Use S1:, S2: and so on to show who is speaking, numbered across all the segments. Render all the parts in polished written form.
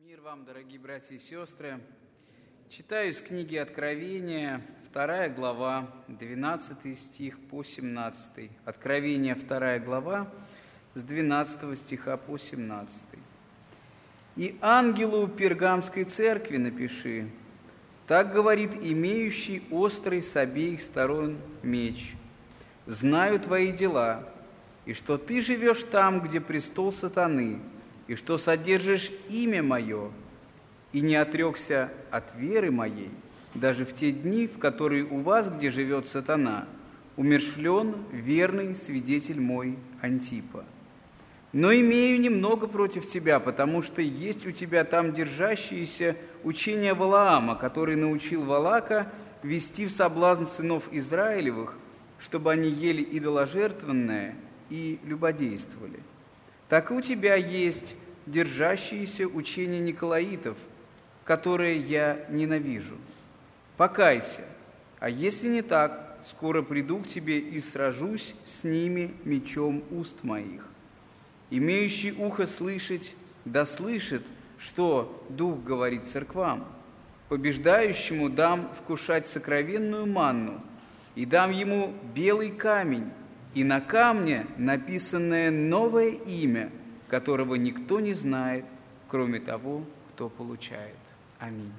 S1: Мир вам, дорогие братья и сестры. Читаю из книги Откровения, 2 глава, 12 стих по 17. Откровение, 2 глава, с 12 стиха по 17. «И ангелу Пергамской церкви напиши, так говорит имеющий острый с обеих сторон меч. Знаю твои дела, и что ты живешь там, где престол сатаны, и что содержишь имя мое, и не отрекся от веры моей, даже в те дни, в которые у вас, где живет сатана, умерщвлен верный свидетель мой Антипа. Но имею немного против тебя, потому что есть у тебя там держащиеся учения Валаама, который научил Валака вести в соблазн сынов Израилевых, чтобы они ели идоложертвенное и любодействовали. Так и у тебя есть держащиеся учения Николаитов, которые я ненавижу. Покайся, а если не так, скоро приду к тебе и сражусь с ними мечом уст моих. Имеющий ухо слышать, да слышит, что Дух говорит церквам. Побеждающему дам вкушать сокровенную манну, и дам ему белый камень, и на камне написанное новое имя, которого никто не знает, кроме того, кто получает. Аминь».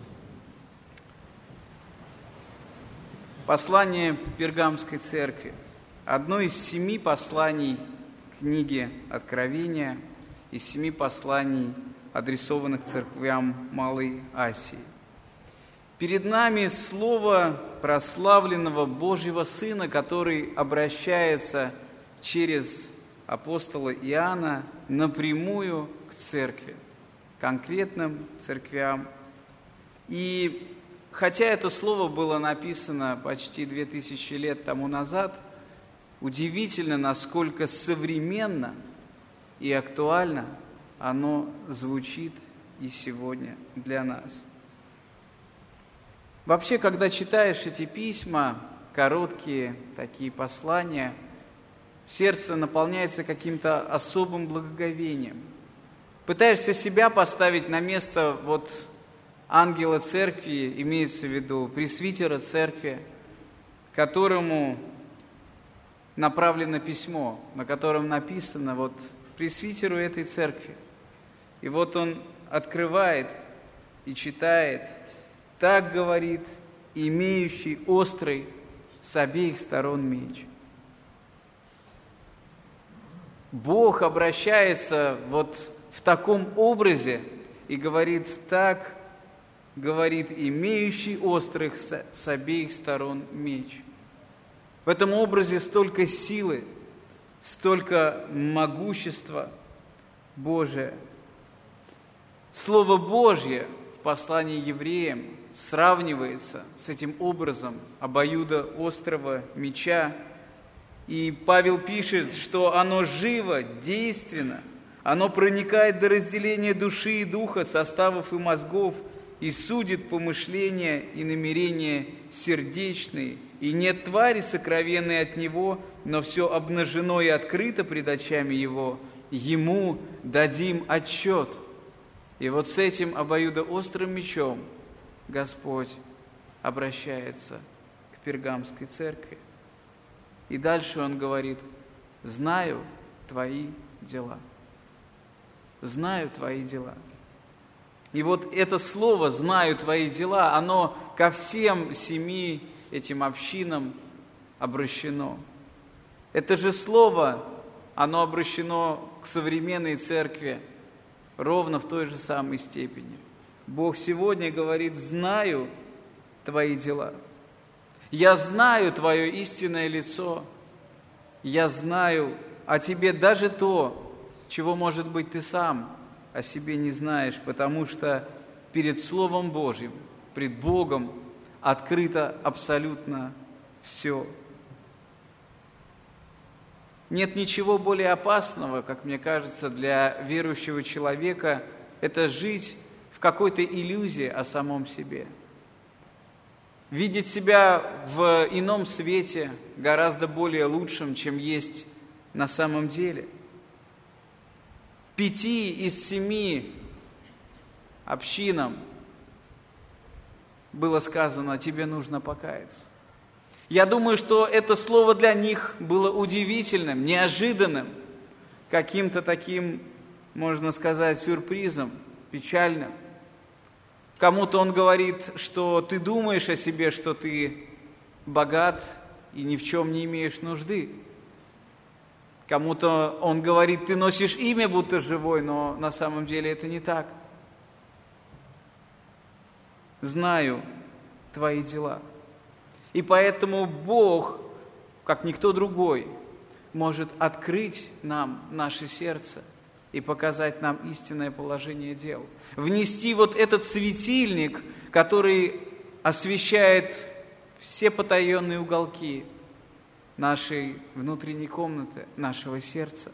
S1: Послание Пергамской церкви. Одно из 7 посланий книги Откровения, из 7 посланий, адресованных церквям Малой Асии. Перед нами слово прославленного Божьего Сына, который обращается через апостола Иоанна напрямую к церкви, конкретным церквям. И хотя это слово было написано почти 2000 лет тому назад, удивительно, насколько современно и актуально оно звучит и сегодня для нас. Вообще, когда читаешь эти письма, короткие такие послания, сердце наполняется каким-то особым благоговением. Пытаешься себя поставить на место ангела церкви, имеется в виду пресвитера церкви, которому направлено письмо, на котором написано пресвитеру этой церкви. И он открывает и читает: «Так говорит имеющий острый с обеих сторон меч». Бог обращается в таком образе и говорит: «Так говорит имеющий острых с обеих сторон меч». В этом образе столько силы, столько могущества Божия. Слово Божье в послании евреям сравнивается с этим образом обоюдоострого меча. И Павел пишет, что оно живо, действенно, оно проникает до разделения души и духа, составов и мозгов, и судит помышления и намерения сердечные, и нет твари сокровенной от него, но все обнажено и открыто пред очами его, ему дадим отчет. И с этим обоюдоострым мечом Господь обращается к Пергамской церкви. И дальше Он говорит: «Знаю твои дела». Знаю твои дела. И это слово «знаю твои дела», оно ко всем 7 этим общинам обращено. Это же слово, оно обращено к современной церкви ровно в той же самой степени. Бог сегодня говорит: «Знаю твои дела». Я знаю твое истинное лицо, я знаю о тебе даже то, чего, может быть, ты сам о себе не знаешь, потому что перед Словом Божьим, пред Богом открыто абсолютно все. Нет ничего более опасного, как мне кажется, для верующего человека, это жить в какой-то иллюзии о самом себе. Видеть себя в ином свете, гораздо более лучшем, чем есть на самом деле. 5 из 7 общинам было сказано: тебе нужно покаяться. Я думаю, что это слово для них было удивительным, неожиданным, каким-то таким, можно сказать, сюрпризом, печальным. Кому-то он говорит, что ты думаешь о себе, что ты богат и ни в чем не имеешь нужды. Кому-то он говорит, ты носишь имя, будто живой, но на самом деле это не так. Знаю твои дела. И поэтому Бог, как никто другой, может открыть нам наше сердце и показать нам истинное положение дел. Внести вот этот светильник, который освещает все потаенные уголки нашей внутренней комнаты, нашего сердца.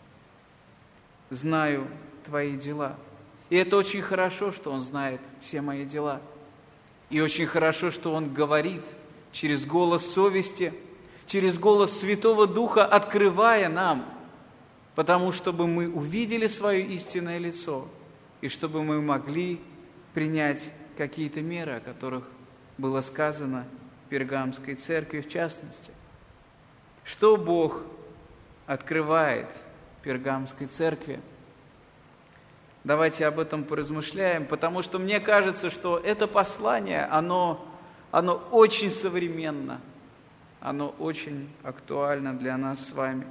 S1: Знаю твои дела. И это очень хорошо, что Он знает все мои дела. И очень хорошо, что Он говорит через голос совести, через голос Святого Духа, открывая нам, потому чтобы мы увидели свое истинное лицо, и чтобы мы могли принять какие-то меры, о которых было сказано Пергамской церкви в частности. Что Бог открывает Пергамской церкви? Давайте об этом поразмышляем, потому что мне кажется, что это послание, оно очень современно, оно очень актуально для нас с вами.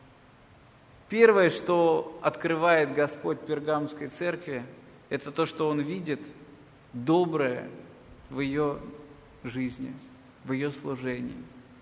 S1: Первое, что открывает Господь Пергамской церкви, это то, что Он видит доброе в ее жизни, в ее служении.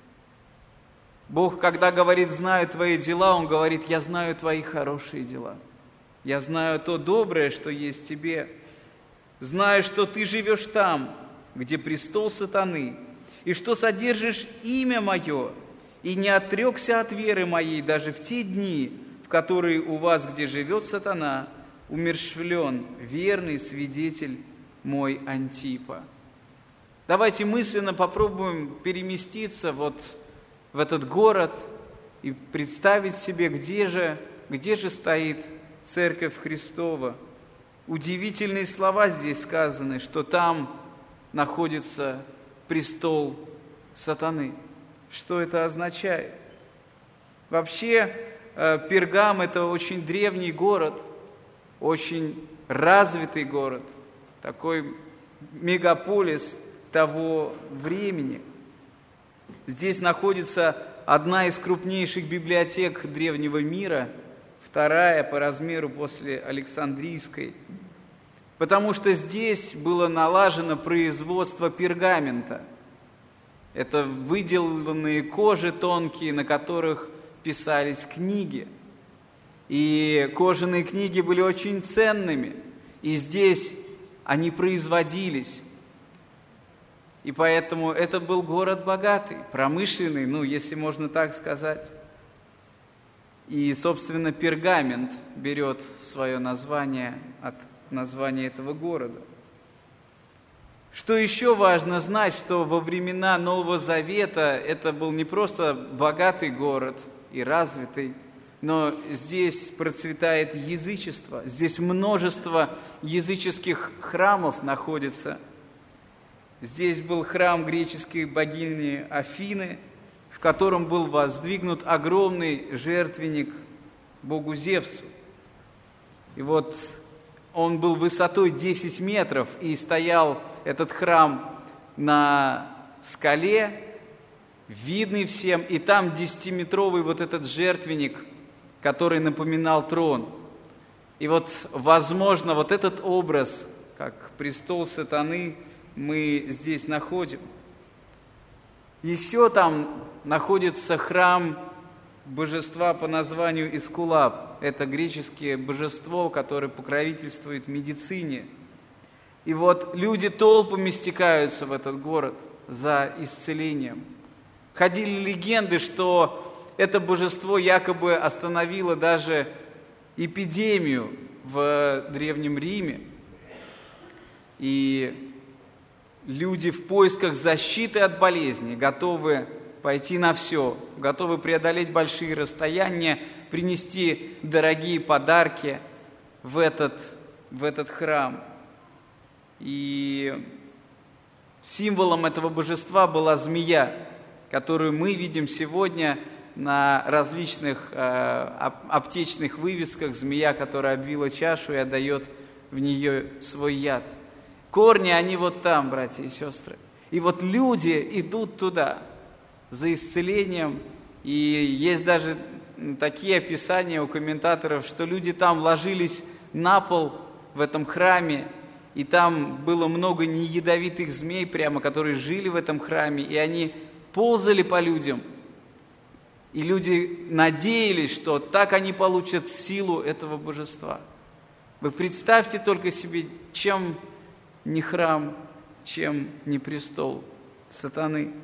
S1: Бог, когда говорит «знаю твои дела», Он говорит «я знаю твои хорошие дела». Я знаю то доброе, что есть в тебе. Знаю, что ты живешь там, где престол сатаны, и что содержишь имя мое, и не отрекся от веры моей даже в те дни, в которые у вас, где живет сатана, умерщвлен верный свидетель мой Антипа. Давайте мысленно попробуем переместиться вот в этот город и представить себе, где же стоит Церковь Христова. Удивительные слова здесь сказаны, что там находится престол сатаны. Что это означает? Вообще, Пергам – это очень древний город, очень развитый город, такой мегаполис того времени. Здесь находится одна из крупнейших библиотек древнего мира, вторая по размеру после Александрийской, потому что здесь было налажено производство пергамента. Это выделанные кожи тонкие, на которых писались книги. И кожаные книги были очень ценными, и здесь они производились. И поэтому это был город богатый, промышленный, если можно так сказать. И, собственно, пергамент берет свое название от названия этого города. Что еще важно знать, что во времена Нового Завета это был не просто богатый город и развитый, но здесь процветает язычество, здесь множество языческих храмов находится. Здесь был храм греческой богини Афины, в котором был воздвигнут огромный жертвенник богу Зевсу. И вот он был высотой 10 метров, и стоял этот храм на скале, видный всем, и там 10-метровый вот этот жертвенник, который напоминал трон. И вот, возможно, вот этот образ, как престол сатаны, мы здесь находим. Еще там находится храм божества по названию Эскулап. Это греческое божество, которое покровительствует медицине. И вот люди толпами стекаются в этот город за исцелением. Ходили легенды, что это божество якобы остановило даже эпидемию в Древнем Риме. И люди в поисках защиты от болезни готовы пойти на все, готовы преодолеть большие расстояния, принести дорогие подарки в этот храм. И символом этого божества была змея, которую мы видим сегодня на различных аптечных вывесках. Змея, которая обвила чашу и отдает в нее свой яд. Корни, они вот там, братья и сестры. И вот люди идут туда за исцелением. И есть даже такие описания у комментаторов, что люди там ложились на пол в этом храме, и там было много неядовитых змей прямо, которые жили в этом храме, и они ползали по людям. И люди надеялись, что так они получат силу этого божества. Вы представьте только себе, чем не храм, чем не престол сатаны.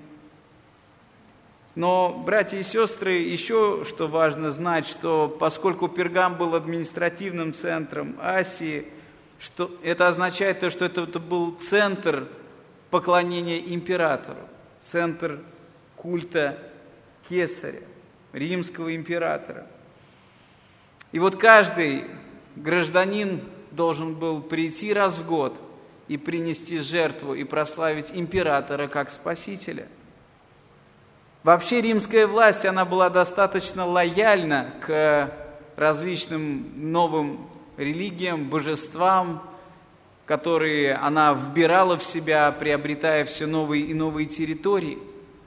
S1: Но, братья и сестры, еще что важно знать, что поскольку Пергам был административным центром Асии, что это означает то, что это был центр поклонения императору, центр культа Кесаря, римского императора. И вот каждый гражданин должен был прийти раз в год и принести жертву и прославить императора как спасителя. Вообще римская власть, она была достаточно лояльна к различным новым религиям, божествам, которые она вбирала в себя, приобретая все новые и новые территории.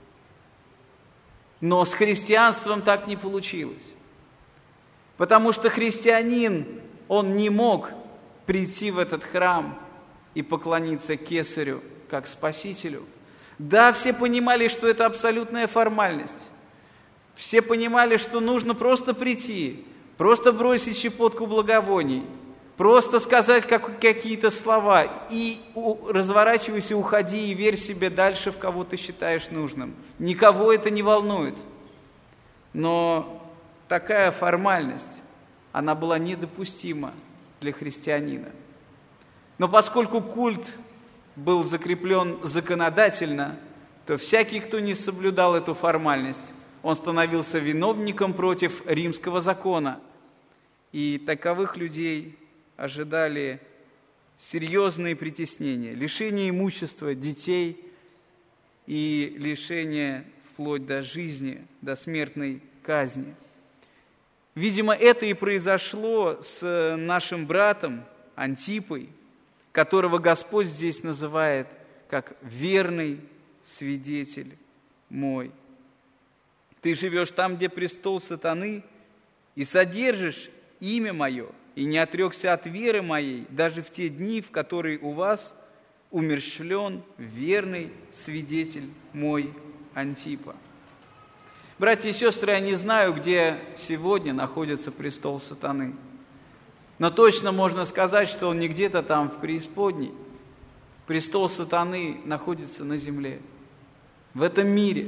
S1: Но с христианством так не получилось. Потому что христианин, он не мог прийти в этот храм и поклониться Кесарю как спасителю. Да, все понимали, что это абсолютная формальность. Все понимали, что нужно просто прийти, просто бросить щепотку благовоний, просто сказать какие-то слова и разворачивайся, уходи и верь себе дальше, в кого ты считаешь нужным. Никого это не волнует. Но такая формальность, она была недопустима для христианина. Но поскольку культ был закреплен законодательно, то всякий, кто не соблюдал эту формальность, он становился виновником против римского закона. И таковых людей ожидали серьезные притеснения, лишение имущества детей и лишение вплоть до жизни, до смертной казни. Видимо, это и произошло с нашим братом Антипой, которого Господь здесь называет как верный свидетель мой. Ты живешь там, где престол сатаны, и содержишь имя мое, и не отрекся от веры моей, даже в те дни, в которые у вас умерщвлен верный свидетель мой Антипа. Братья и сестры, я не знаю, где сегодня находится престол сатаны, но точно можно сказать, что он не где-то там в преисподней. Престол сатаны находится на земле, в этом мире.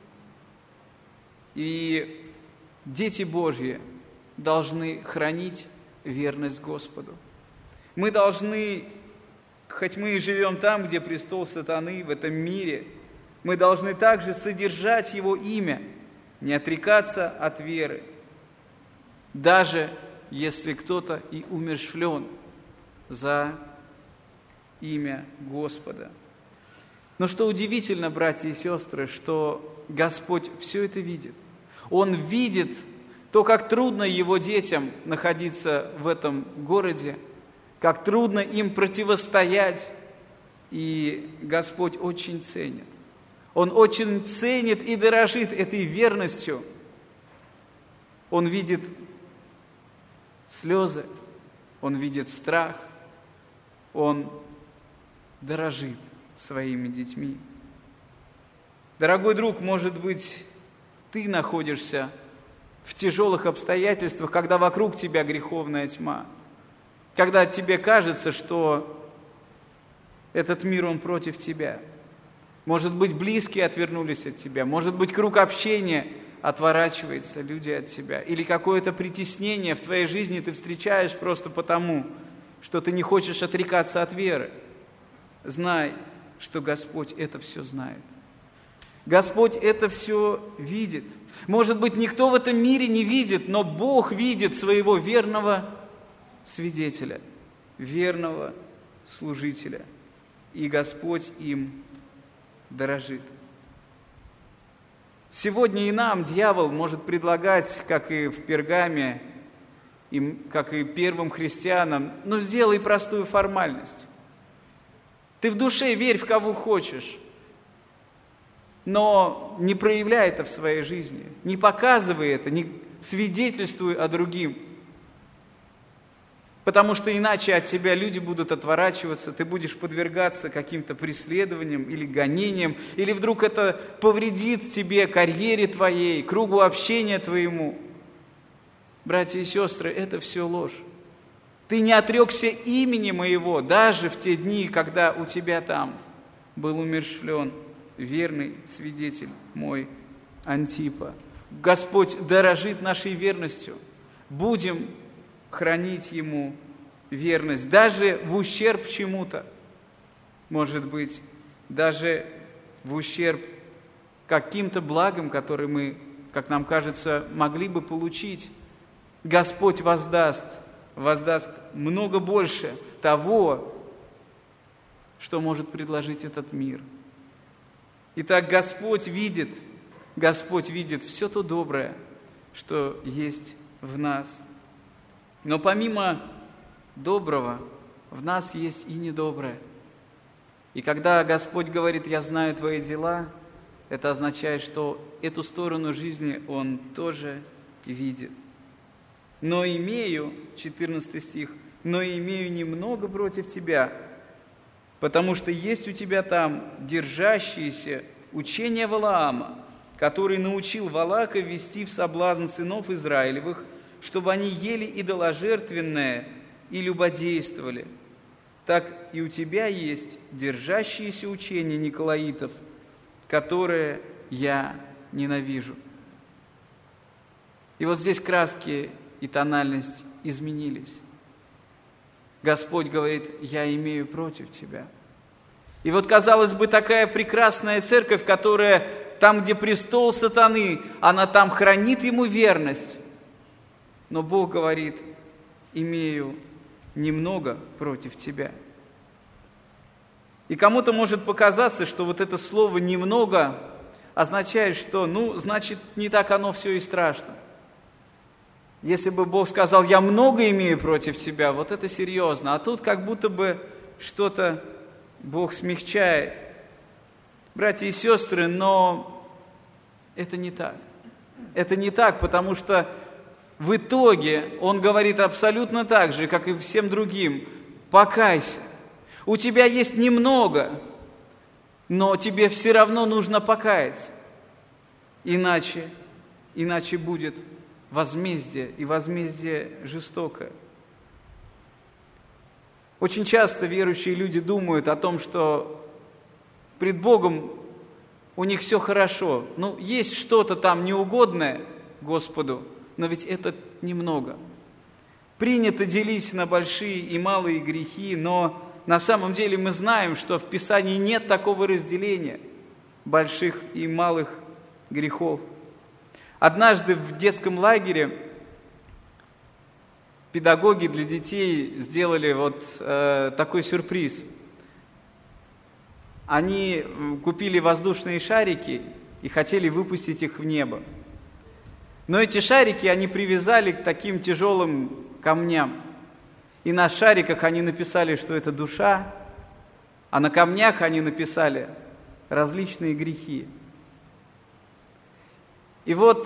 S1: И дети Божьи должны хранить верность Господу. Мы должны, хоть мы и живем там, где престол сатаны, в этом мире, мы должны также содержать его имя, не отрекаться от веры, даже если кто-то и умерщвлен за имя Господа. Но что удивительно, братья и сестры, что Господь все это видит. Он видит то, как трудно Его детям находиться в этом городе, как трудно им противостоять, и Господь очень ценит. Он очень ценит и дорожит этой верностью. Он видит слезы, Он видит страх, Он дорожит своими детьми. Дорогой друг, может быть, ты находишься в тяжелых обстоятельствах, когда вокруг тебя греховная тьма, когда тебе кажется, что этот мир, он против тебя. Может быть, близкие отвернулись от тебя, может быть, круг общения отворачивается, люди от тебя, или какое-то притеснение в твоей жизни ты встречаешь просто потому, что ты не хочешь отрекаться от веры. Знай, что Господь это все знает. Господь это все видит. Может быть, никто в этом мире не видит, но Бог видит своего верного свидетеля, верного служителя. и Господь им дорожит. Сегодня и нам дьявол может предлагать, как и в Пергаме, и как и первым христианам, сделай простую формальность. Ты в душе верь в кого хочешь, но не проявляй это в своей жизни, не показывай это, не свидетельствуй о другим. Потому что иначе от тебя люди будут отворачиваться, ты будешь подвергаться каким-то преследованиям или гонениям, или вдруг это повредит тебе, карьере твоей, кругу общения твоему. Братья и сестры, это все ложь. Ты не отрекся имени моего, даже в те дни, когда у тебя там был умерщвлен верный свидетель мой Антипа. Господь дорожит нашей верностью. Будем хранить Ему верность, даже в ущерб чему-то, может быть, даже в ущерб каким-то благам, которые мы, как нам кажется, могли бы получить. Господь воздаст много больше того, что может предложить этот мир. Итак, Господь видит все то доброе, что есть в нас. Но помимо доброго, в нас есть и недоброе. И когда Господь говорит: «Я знаю твои дела», это означает, что эту сторону жизни Он тоже видит. «Но имею», 14 стих, «но имею немного против тебя, потому что есть у тебя там держащиеся учения Валаама, который научил Валаака ввести в соблазн сынов Израилевых, чтобы они ели идоложертвенное и любодействовали. Так и у тебя есть держащиеся учения николаитов, которые я ненавижу». И вот здесь краски и тональность изменились. Господь говорит: «Я имею против тебя». И вот, казалось бы, такая прекрасная церковь, которая там, где престол сатаны, она там хранит ему верность. Но Бог говорит: «Имею немного против тебя». И кому-то может показаться, что вот это слово «немного» означает, что, значит, не так оно все и страшно. Если бы Бог сказал: «Я много имею против тебя», вот это серьезно. А тут как будто бы что-то Бог смягчает. Братья и сестры, но это не так. Это не так, потому что в итоге Он говорит абсолютно так же, как и всем другим: покайся. У тебя есть немного, но тебе все равно нужно покаяться. Иначе будет возмездие, и возмездие жестокое. Очень часто верующие люди думают о том, что пред Богом у них все хорошо. Есть что-то там неугодное Господу, но ведь это немного. Принято делить на большие и малые грехи, но на самом деле мы знаем, что в Писании нет такого разделения больших и малых грехов. Однажды в детском лагере педагоги для детей сделали такой сюрприз. Они купили воздушные шарики и хотели выпустить их в небо. Но эти шарики они привязали к таким тяжелым камням. И на шариках они написали, что это душа, а на камнях они написали различные грехи. И вот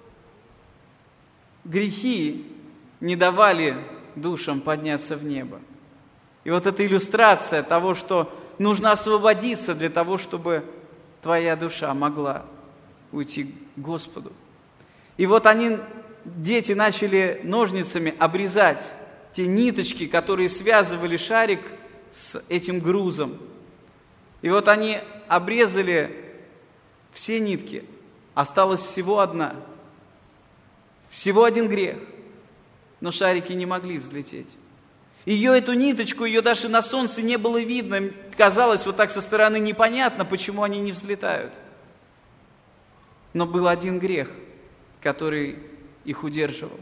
S1: грехи не давали душам подняться в небо. И вот эта иллюстрация того, что нужно освободиться для того, чтобы твоя душа могла уйти к Господу. И вот дети начали ножницами обрезать те ниточки, которые связывали шарик с этим грузом. И вот они обрезали все нитки. Осталась всего одна. Всего один грех. Но шарики не могли взлететь. Эту ниточку, ее даже на солнце не было видно. Казалось, вот так со стороны непонятно, почему они не взлетают. Но был один грех, который их удерживал.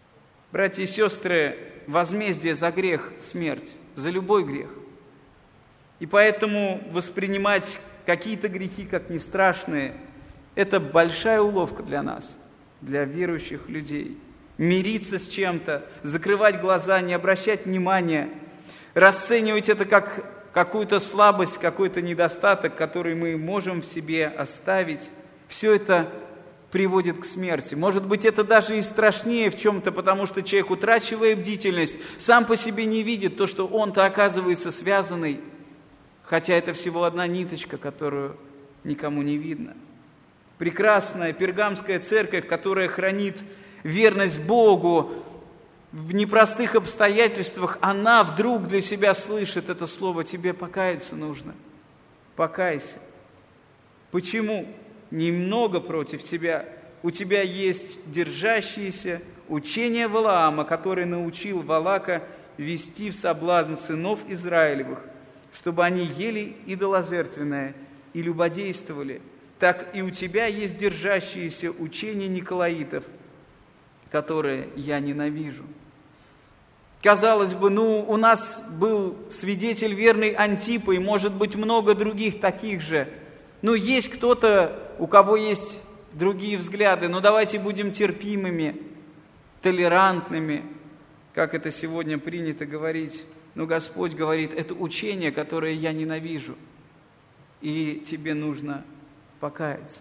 S1: Братья и сестры, возмездие за грех – смерть, за любой грех. И поэтому воспринимать какие-то грехи как не страшные – это большая уловка для нас, для верующих людей. Мириться с чем-то, закрывать глаза, не обращать внимания, расценивать это как какую-то слабость, какой-то недостаток, который мы можем в себе оставить. Все это приводит к смерти. Может быть, это даже и страшнее в чем-то, потому что человек, утрачивая бдительность, сам по себе не видит то, что он-то оказывается связанный, хотя это всего одна ниточка, которую никому не видно. Прекрасная пергамская церковь, которая хранит верность Богу в непростых обстоятельствах, она вдруг для себя слышит это слово: тебе покаяться нужно. Покайся. Почему? Немного против тебя. У тебя есть держащиеся учения Валаама, который научил Валака вести в соблазн сынов Израилевых, чтобы они ели идоложертвенное и любодействовали. Так и у тебя есть держащиеся учения Николаитов, которые я ненавижу. Казалось бы, у нас был свидетель верный Антипа, и, может быть, много других таких же. Есть кто-то, у кого есть другие взгляды, но давайте будем терпимыми, толерантными, как это сегодня принято говорить. Но Господь говорит: это учение, которое я ненавижу, и тебе нужно покаяться.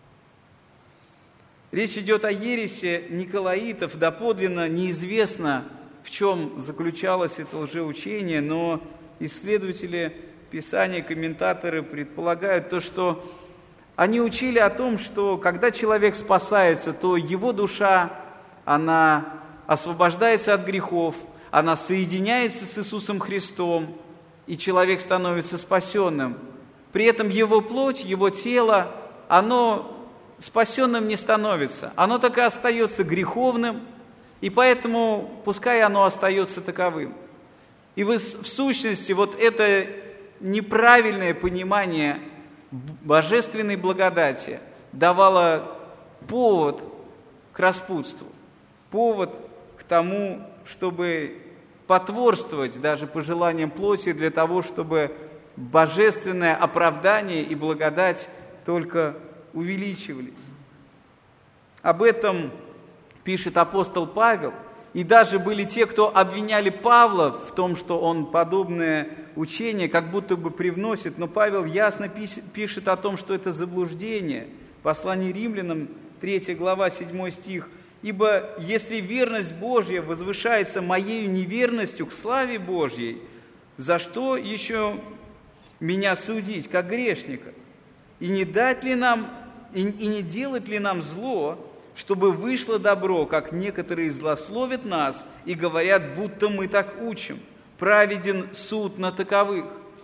S1: Речь идет о ереси Николаитов. Доподлинно неизвестно, в чем заключалось это лжеучение, но исследователи Писания, комментаторы предполагают то, что они учили о том, что когда человек спасается, то его душа, она освобождается от грехов, она соединяется с Иисусом Христом, и человек становится спасенным. При этом его плоть, его тело, оно спасенным не становится. Оно так и остается греховным, и поэтому пускай оно остается таковым. И в сущности это неправильное понимание божественной благодати давало повод к распутству, повод к тому, чтобы потворствовать даже пожеланиям плоти для того, чтобы божественное оправдание и благодать только увеличивались. Об этом пишет апостол Павел. И даже были те, кто обвиняли Павла в том, что он подобное учение как будто бы привносит. Но Павел ясно пишет о том, что это заблуждение. Послание Римлянам, 3 глава, 7 стих. «Ибо если верность Божья возвышается моею неверностью к славе Божьей, за что еще меня судить, как грешника? И не дать ли нам, и не делать ли нам зло, чтобы вышло добро, как некоторые злословят нас и говорят, будто мы так учим? Праведен суд на таковых».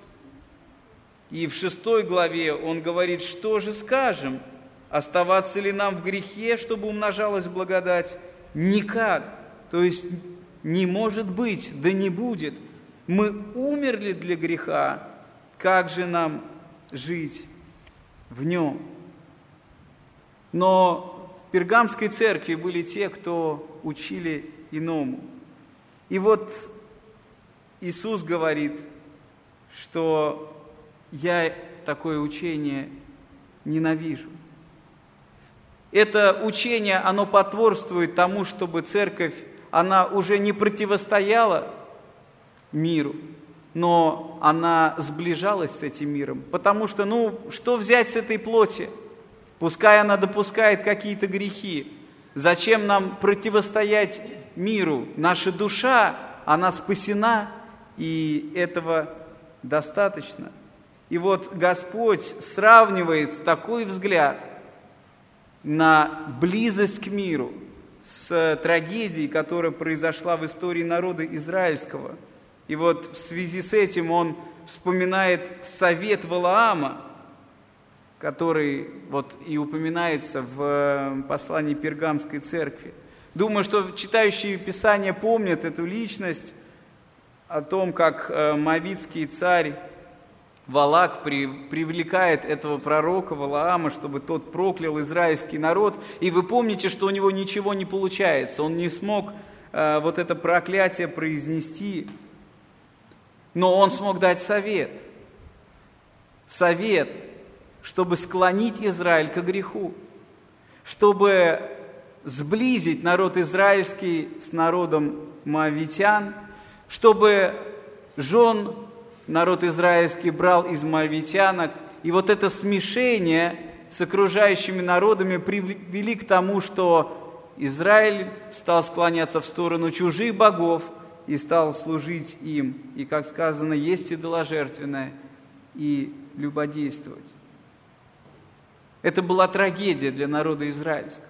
S1: И в 6 главе он говорит: что же скажем? Оставаться ли нам в грехе, чтобы умножалась благодать? Никак. То есть не может быть, да не будет. Мы умерли для греха, как же нам жить в нем? Но в Пергамской церкви были те, кто учили иному. И Иисус говорит, что я такое учение ненавижу. Это учение, оно потворствует тому, чтобы церковь, она уже не противостояла миру, но она сближалась с этим миром. Потому что, что взять с этой плоти? Пускай она допускает какие-то грехи. Зачем нам противостоять миру? Наша душа, она спасена, и этого достаточно. И Господь сравнивает такой взгляд на близость к миру с трагедией, которая произошла в истории народа израильского. И в связи с этим он вспоминает совет Валаама, который и упоминается в послании Пергамской церкви. Думаю, что читающие Писание помнят эту личность, о том, как моавитский царь Валак привлекает этого пророка Валаама, чтобы тот проклял израильский народ. И вы помните, что у него ничего не получается. Он не смог это проклятие произнести, но он смог дать совет. совет, чтобы склонить Израиль к греху, чтобы сблизить народ израильский с народом моавитян, чтобы жен народ израильский брал из моавитянок, и вот это смешение с окружающими народами привели к тому, что Израиль стал склоняться в сторону чужих богов и стал служить им, и, как сказано, есть идоложертвенное и любодействовать. Это была трагедия для народа израильского.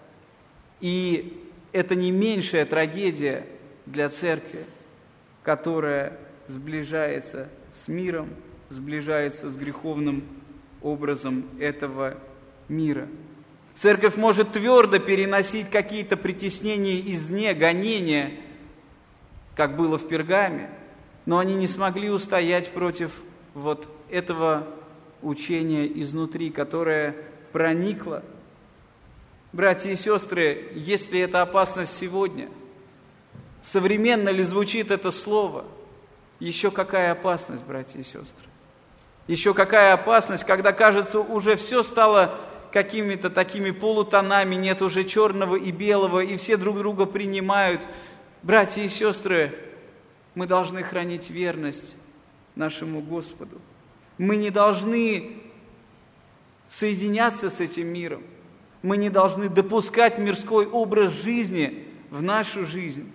S1: И это не меньшая трагедия для церкви, которая сближается с миром, сближается с греховным образом этого мира. Церковь может твердо переносить какие-то притеснения извне, гонения, как было в Пергаме, но они не смогли устоять против вот этого учения изнутри, которое проникло. Братья и сестры, есть ли эта опасность сегодня? Современно ли звучит это слово? Еще какая опасность, братья и сестры? Еще какая опасность, когда, кажется, уже все стало какими-то такими полутонами, нет уже черного и белого, и все друг друга принимают. Братья и сестры, мы должны хранить верность нашему Господу. Мы не должны соединяться с этим миром. Мы не должны допускать мирской образ жизни в нашу жизнь.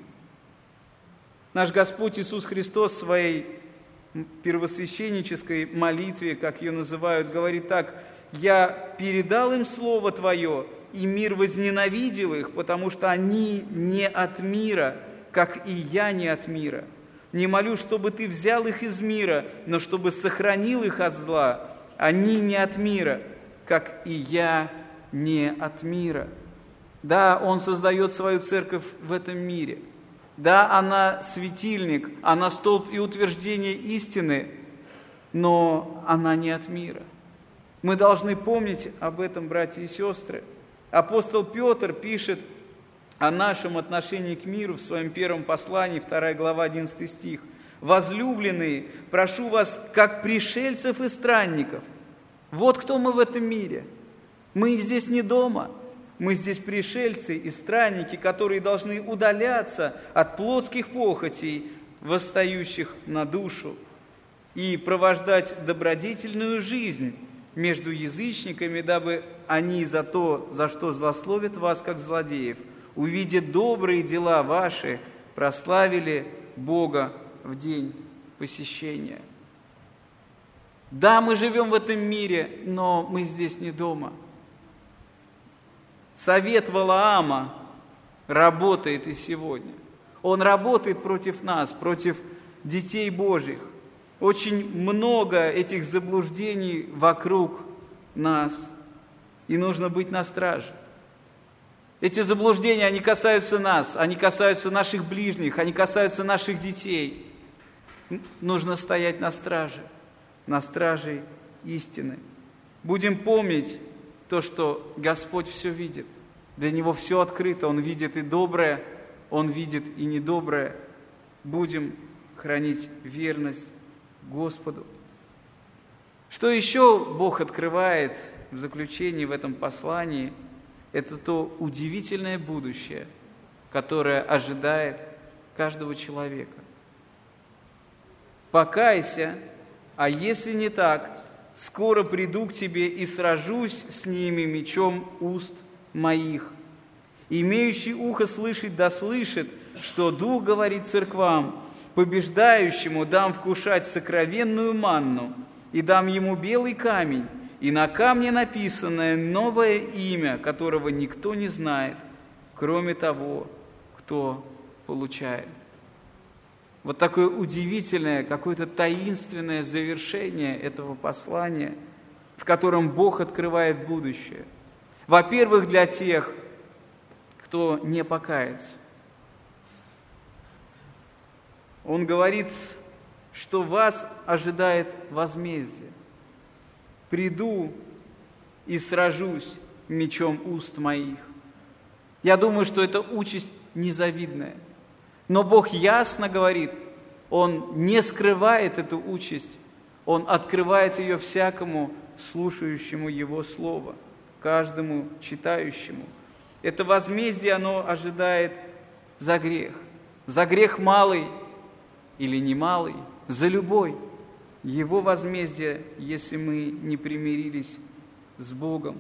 S1: Наш Господь Иисус Христос в своей первосвященнической молитве, как ее называют, говорит так: «Я передал им Слово Твое, и мир возненавидел их, потому что они не от мира, как и я не от мира. Не молю, чтобы Ты взял их из мира, но чтобы сохранил их от зла. Они не от мира, как и я не от мира». Да, Он создает свою церковь в этом мире. Да, она светильник, она столб и утверждение истины, но она не от мира. Мы должны помнить об этом, братья и сестры. Апостол Петр пишет о нашем отношении к миру в своем первом послании, 2 глава, 11 стих. «Возлюбленные, прошу вас, как пришельцев и странников». Вот кто мы в этом мире. Мы здесь не дома. Мы здесь пришельцы и странники, которые должны удаляться от плотских похотей, восстающих на душу, и провождать добродетельную жизнь между язычниками, дабы они за то, за что злословят вас, как злодеев, увидя добрые дела ваши, прославили Бога в день посещения. Да, мы живем в этом мире, но мы здесь не дома. Совет Валаама работает и сегодня. Он работает против нас, против детей Божьих. Очень много этих заблуждений вокруг нас, и нужно быть на страже. Эти заблуждения, они касаются нас, они касаются наших ближних, они касаются наших детей. Нужно стоять на страже истины. Будем помнить то, что Господь все видит. Для Него все открыто. Он видит и доброе, Он видит и недоброе. Будем хранить верность Господу. Что еще Бог открывает в заключении в этом послании? Это то удивительное будущее, которое ожидает каждого человека. «Покайся, а если не так, скоро приду к тебе и сражусь с ними мечом уст моих. Имеющий ухо слышать да слышит, что Дух говорит церквам, побеждающему дам вкушать сокровенную манну, и дам ему белый камень, и на камне написанное новое имя, которого никто не знает, кроме того, кто получает». Вот такое удивительное, какое-то таинственное завершение этого послания, в котором Бог открывает будущее. Во-первых, для тех, кто не покается. Он говорит, что вас ожидает возмездие. «Приду и сражусь мечом уст моих». Я думаю, что это участь незавидная. Но Бог ясно говорит, Он не скрывает эту участь, Он открывает ее всякому слушающему Его Слово, каждому читающему. Это возмездие, оно ожидает за грех. За грех малый или немалый, за любой. Его возмездие, если мы не примирились с Богом.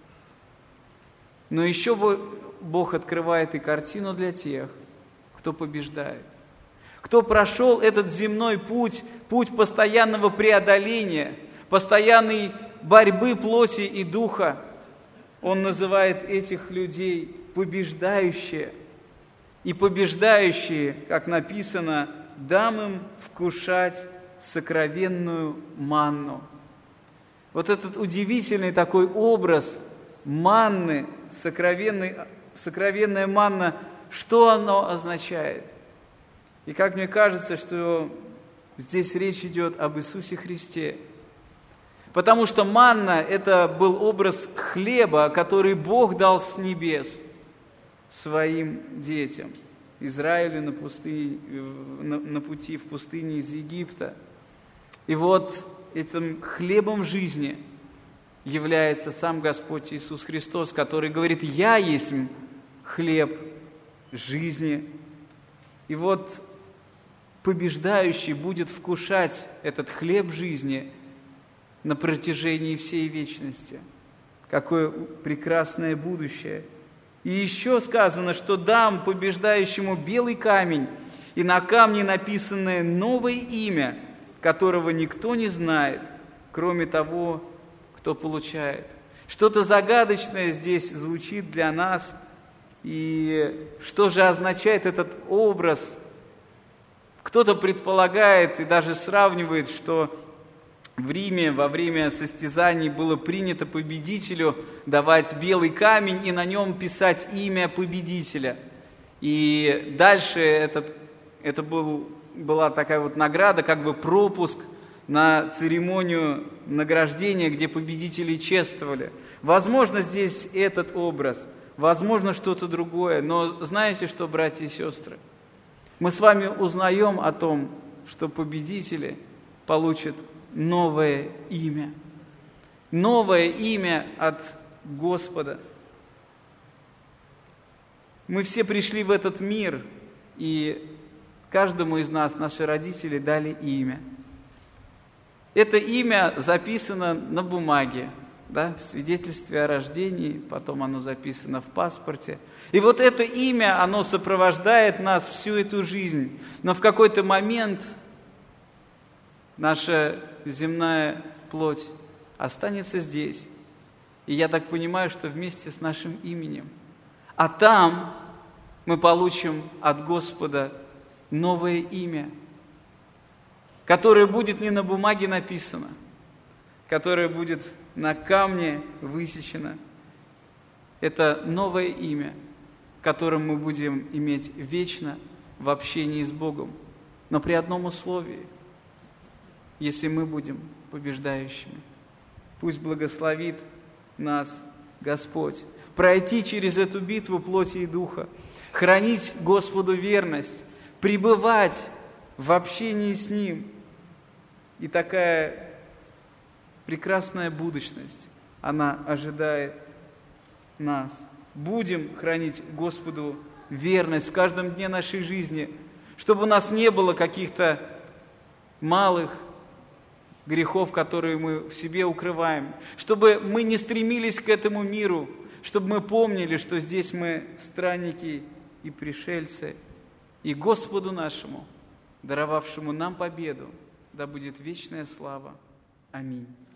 S1: Но еще Бог открывает и картину для тех, кто побеждает. Кто прошел этот земной путь, путь постоянного преодоления, постоянной борьбы плоти и духа. Он называет этих людей побеждающие. И побеждающие, как написано, дам им вкушать сокровенную манну. Вот этот удивительный такой образ манны, сокровенная манна, что оно означает? И как мне кажется, что здесь речь идет об Иисусе Христе. Потому что манна – это был образ хлеба, который Бог дал с небес своим детям, Израилю на пути в пустыне из Египта. И вот этим хлебом жизни является сам Господь Иисус Христос, который говорит: «Я есть хлеб жизни». И вот побеждающий будет вкушать этот хлеб жизни на протяжении всей вечности. Какое прекрасное будущее! И еще сказано, что дам побеждающему белый камень, и на камне написанное новое имя, которого никто не знает, кроме того, кто получает. Что-то загадочное здесь звучит для нас. И что же означает этот образ? Кто-то предполагает и даже сравнивает, что в Риме во время состязаний было принято победителю давать белый камень и на нем писать имя победителя. И дальше это была такая вот награда, как бы пропуск на церемонию награждения, где победители чествовали. Возможно, здесь этот образ, возможно, что-то другое. Но знаете что, братья и сестры? Мы с вами узнаем о том, что победители получат новое имя. Новое имя от Господа. Мы все пришли в этот мир, и каждому из нас наши родители дали имя. Это имя записано на бумаге, да, в свидетельстве о рождении, потом оно записано в паспорте. И вот это имя, оно сопровождает нас всю эту жизнь. Но в какой-то момент наша земная плоть останется здесь. И я так понимаю, что вместе с нашим именем. А там мы получим от Господа новое имя, которое будет не на бумаге написано, которое будет на камне высечено. Это новое имя, которым мы будем иметь вечно в общении с Богом. Но при одном условии: если мы будем побеждающими. Пусть благословит нас Господь пройти через эту битву плоти и духа, хранить Господу верность, пребывать в общении с Ним. И такая прекрасная будущность, она ожидает нас. Будем хранить Господу верность в каждом дне нашей жизни, чтобы у нас не было каких-то малых грехов, которые мы в себе укрываем, чтобы мы не стремились к этому миру, чтобы мы помнили, что здесь мы странники и пришельцы, и Господу нашему, даровавшему нам победу, да будет вечная слава. Аминь.